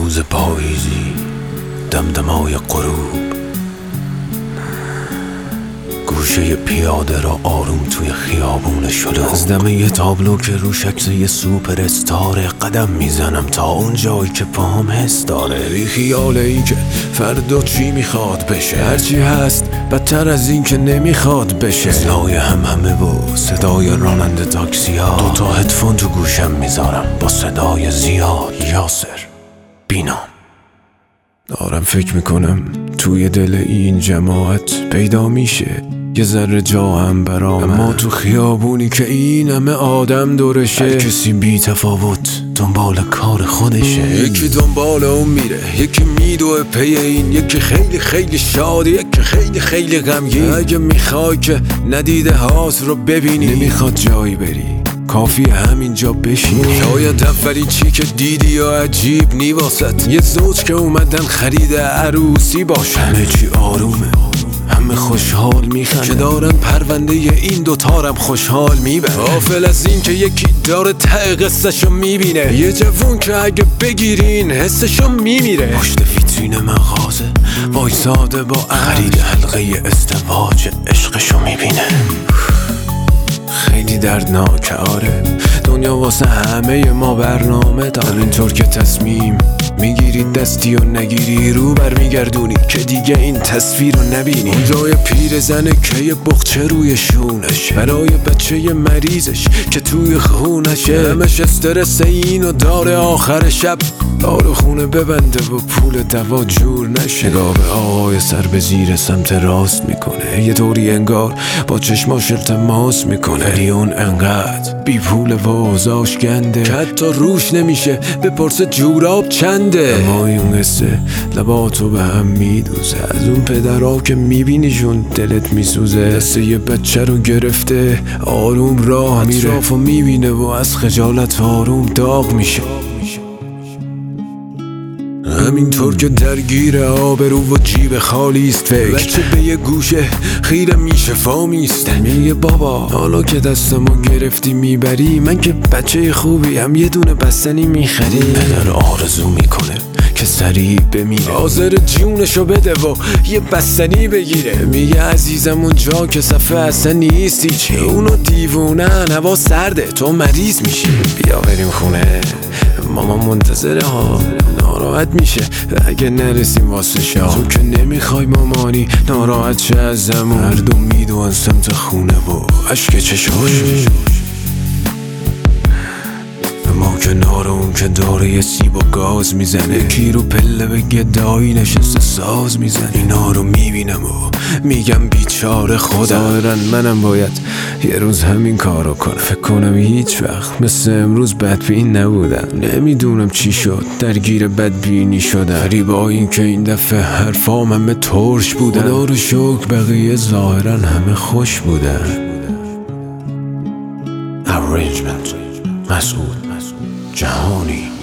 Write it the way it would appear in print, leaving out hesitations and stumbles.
روز پاییزی، دمدمای غروب، گوشه پیاده را آروم توی خیابون شلوغ. از دم یه تابلو که روش عکس یه سوپر استاره، قدم میزنم تا اون جایی که پاهم حس داره. بی خیاله ای که فردا چی میخواد بشه، هرچی هست بدتر از این که نمیخواد بشه. صدای همه و صدای راننده تاکسی ها، دوتا هدفون تو گوشم میذارم با صدای زیاد. یاسر بینام. دارم فکر میکنم توی دل این جماعت پیدا میشه یه ذره جا هم برام، اما تو خیابونی که این همه آدم دورشه، هر کسی بی تفاوت دنبال کار خودشه. یکی دنبال اون میره، یکی میدوه پی این، یکی خیلی خیلی شاده، یکی خیلی خیلی غمگین. اگه میخوای که ندیده هات رو ببینی، نمیخواد جایی بری، کافی همینجا بشینی. شاید اولی چی که دیدی یا عجیب نی واسط، یه زوج که اومدن خرید عروسی باشه. همه چی آرومه، همه خوشحال میخنده، که دارن پرونده این دوتارم خوشحال میبره. غافل از این که یکی داره ته قصه‌شو میبینه، یه جوون که اگه بگیرین حسشو میمیره. پشت ویترین مغازه وایساده با خرید حلقه ازدواج عشقشو میبینه. خیلی دردناکه آره، دنیا واسه همه ما برنامه داره. اینطور که تصمیم میگیری دستی و نگیری، رو برمیگردونی که دیگه این تصویر رو نبینی. اونجای پیر زنه که یه بخچه روی شونشه، برای بچه مریضش که توی خونشه. همش استرس اینو داره، آخر شب دارو خونه ببنده و پول دوا جور نشه. نگاه به آقای سر به زیر سمت راست میکنه، یه طوری انگار با چشماش التماس میکنه، ولی اون انقدر بی پول و اوضاعش گنده که حتی روش نمیشه بپرسه جوراب چنده. اما این قصه لباتو به هم میدوزه، از اون پدرها که میبینیشون دلت میسوزه. دسته یه بچه رو گرفته آروم راه میره، اطرافو میبینه و از خجالت آروم داغ میشه. همینطور که درگیر آبرو و جیب خالیست فکر، بچه به یه گوشه خیره میشه فامیست. میگه بابا حالا که دستمو گرفتی میبری، من که بچه خوبی هم یه دونه بستنی میخری. پدر آرزو میکنه که سریع بمیره، حاضر جونشو بده و یه بستنی بگیره. میگه عزیزم اونجا که صفحه اصلا نیستی چی، اونو دیوونن هوا سرده تو مریض میشی. بیا بریم خونه ماما منتظره ها، ناراحت میشه اگه نرسیم واسه شام. تو که نمیخوای مامانی ناراحت شه ازمون، هر دو میدون سمت خونه و عشق چشاش. اما کنار اون که داره یه سیب و گاز میزنه، یکی رو پله به گدایی نشسته ساز میزنه. اینا رو میبینم و میگم بیچاره خودم، ظاهرا منم باید یه روز همین کارو کنم. فکر کنم هیچ وقت مثل امروز بدبین نبودم، نمیدونم چی شد درگیر بدبینی شدم. غریبا این که این دفعه حرفام همه ترش بودن، خدا رو شکر بقیه ظاهرا همه خوش بودن. Arrangement مسعود جهانی.